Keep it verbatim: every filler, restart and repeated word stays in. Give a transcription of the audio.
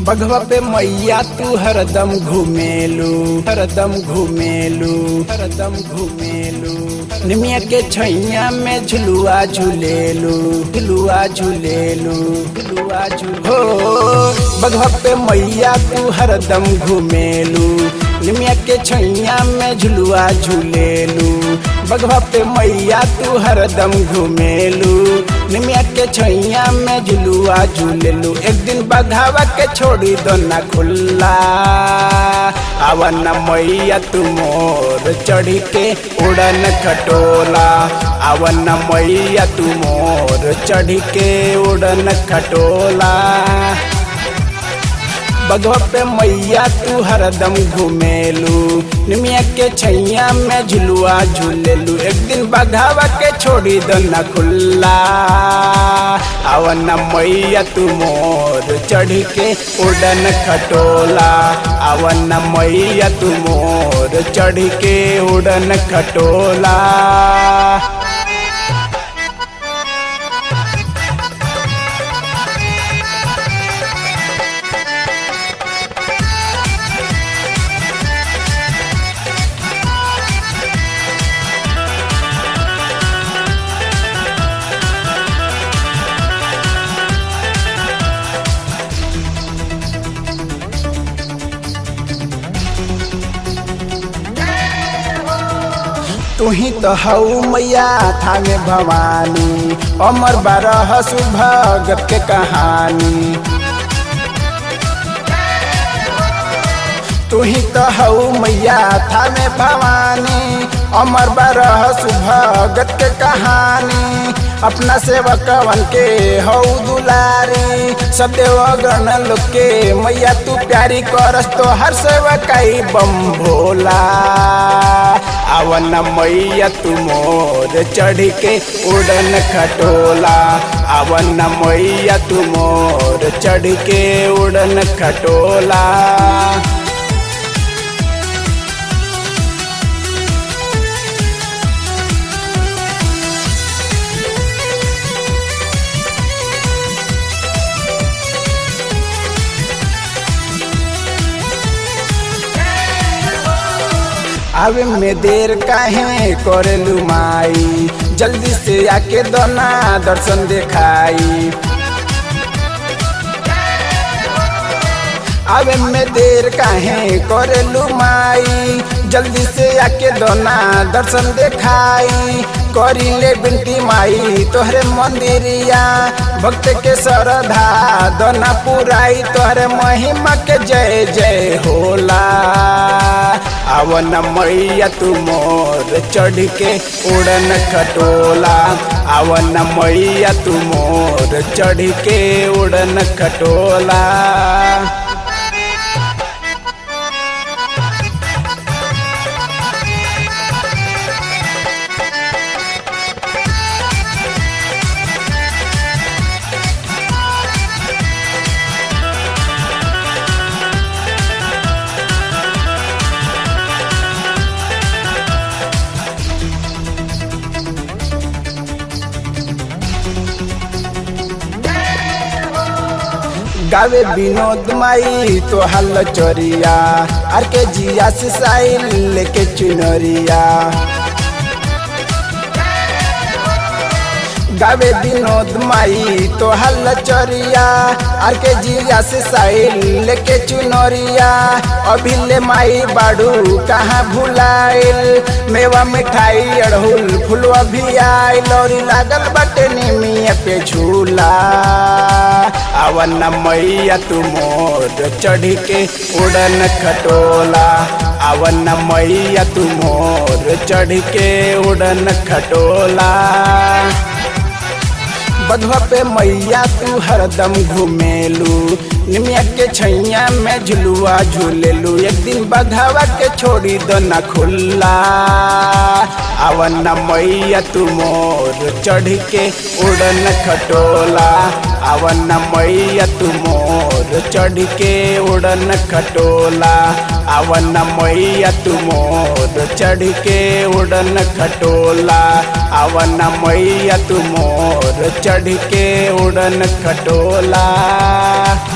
बघवा पे मैया तू हरदम घूमेलू हरदम घूमेलू हरदम घूमेलू निमिया के छैया में झुलुआ झूलेलू झुलुआ झूलेलू झुलुआ झूल हो बघवा पे मैया तू हरदम घूमेलू निमिया के छैया में झुलुआ झूलेलू बघवा पे मैया तू हरदम घूमेलू निमिया के छैया में झुलुआ झूलेलू एक दिन बघावा के छोड़ी दो ना खुल्ला आवन मैया तू मोर चढ़ी के उड़न खटोला आवन मैया तू मोर चढ़ी के उड़न खटोला बघवा पे मैया तू हरदम घूमेलू निमिया के छैया में झुलुआ झूलेलू एक दिन बघावा के छोड़ी दो ना खुल्ला आवन मैया तू मोर चढ़ी के उड़न खटोला आवन मैया तू मोर चढ़ी के उड़न खटोला। तू ही तो हऊ मैया थामे भवानी अमर बारह सुभगत के कहानी तू ही तो हऊ मैया थामे भवानी अमर बारह सुभगत के कहानी अपना सेवकवन के हऊ दुलारी सब देवगण लोग के मैया तू प्यारी करस तो हर सेवकाई बम भोला आवन मैया तू मोर चढ़ी के उड़न खटोला आवन मैया तू मोर चढ़ी के उड़न खटोला। आवे में देर काहे करेलू माई जल्दी से आके दोना दर्शन देखाई आवे में देर काहे करेलू माई जल्दी से आके दोना दर्शन देखाई करी ले बिनती माई तोहरे मंदिरिया भक्त के श्रद्धा दोना पुराई तोहरे महिमा के जय जय होला आवन मैया तू मोर चढ़ के उड़न खटोला आवन मैया तू मोर चढ़ के उड़न खटोला। गावे विनोद माई तो हल चोरिया आर के जिया से साइल लेके चुनरिया गावे विनोद माई तो हल चोरिया आर के जिया से साइल लेके चुनरिया अभी ले माई बाड़ू कहाँ भुलाइल मेवा मिठाई अड़हुल फुलवा भी आइल और लागल बटे निमिया पे झूला आवन मैया तू मोर चढ़ी के उड़न खटोला आवन मैया तू मोर चढ़ी के उड़न खटोला बधवा पे मैया तू हरदम घूमेलू निमिया के छैया में झुलुआ झूलेलू एक दिन बघावा के छोड़ी दो ना खुल्ला आवन मैया तू मोर चढ़ के उड़न खटोला आवन मैया तू मोर चढ़ के उड़न खटोला आवन मैया तू मोर चढ़ के उड़न खटोला आवन मैया तू मोर चढ़ के उड़न खटोला।